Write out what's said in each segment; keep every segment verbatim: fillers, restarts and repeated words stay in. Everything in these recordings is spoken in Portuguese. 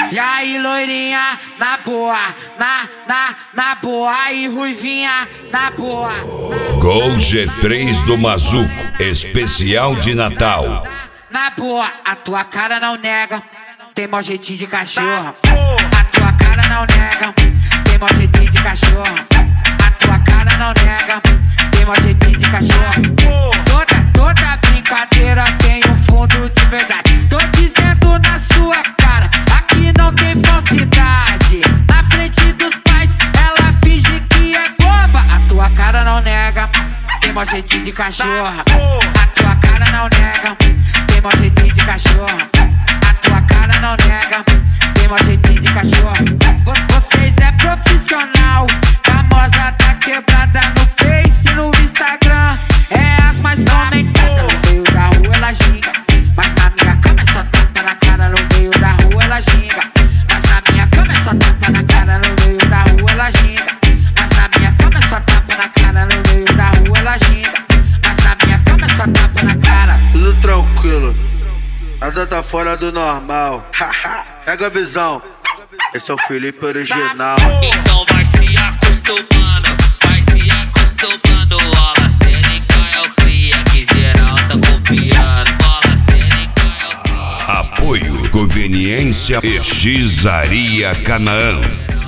E aí, loirinha, na boa, na, na, na boa. E ruivinha, na boa. Gol G três do Mazuco, especial de Natal. Na boa, a tua cara não nega, tem mó jeitinho de cachorro. A tua cara não nega, tem mó jeitinho de cachorro. A tua cara não nega, tem mó jeitinho de cachorro. Toda, toda brincadeira tem um fundo de verdade. Tô dizendo na sua cara, aqui não tem falsidade. Na frente dos pais, ela finge que é boba. A tua cara não nega, tem mó jeitinho de cachorro. A tua cara não nega, tem mó jeitinho de cachorro. A tua cara não nega, tem mó jeitinho de cachorro. Vocês é profissional, famosa da quebrada no Face, no Instagram. É as mais comentadas, no meio da rua ela ginga. Mas na minha cama é só tapa na cara, no meio da rua ela ginga. Mas na minha cama é só tapa na cara, no meio da rua ela ginga. Mas na minha cama é só tapa na cara, no meio da rua ela ginga. Mas na minha cama é só tapa na cara. Tudo tranquilo, nada tá fora do normal. Pega a visão, esse é o Felipe original. Então vai se acostumando, vai se acostumando. Bola cênica é o cria que geral tá copiando. Bola cênica é o cria. Apoio, conveniência e Gizaria Canaã.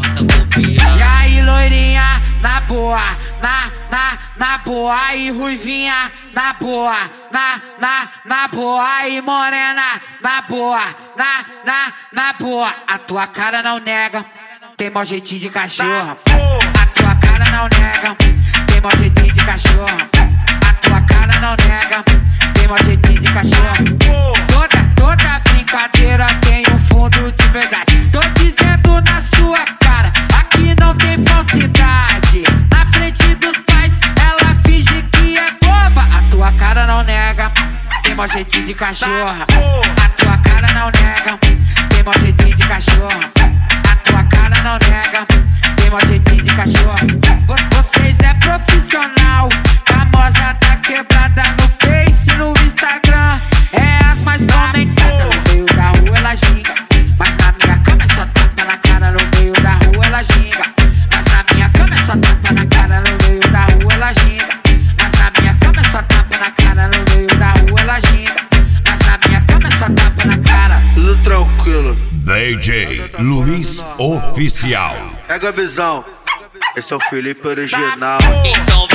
E aí, loirinha, na boa, na, na, na boa. E ruivinha, na boa, na, na, na boa. E morena, na boa, na, na, na boa. A tua cara não nega, tem mó jeitinho de cachorro. A tua cara não nega, tem mó jeitinho de cachorro. A tua cara não nega, tem mó jeitinho de cachorro. Toda, toda brincadeira tem um fundo de verdade. Tô dizendo na sua cara, aqui não tem falsidade. Na frente dos pais, ela finge que é boba. A tua cara não nega, tem mó jeitinho de cachorro. A tua cara não nega, tem mó jeitinho de cachorro. A tua cara não nega, tem mó jeitinho de cachorro. Vocês é profissional, famosa da quebrada no Face, no Instagram. É as mais comentadas, no meio da rua ela ginga. Mas na minha cama é só tapa na cara, no meio da rua ela ginga. Mas na minha cama é só tapa na cara, no meio da rua ela ginga. Mas na minha cama é só tapa na cara, no meio da rua ela ginga. Mas na minha cama é só tapa na cara. Tudo tranquilo, D J Luiz Oficial. pega a visão, esse é o Felipe original. Então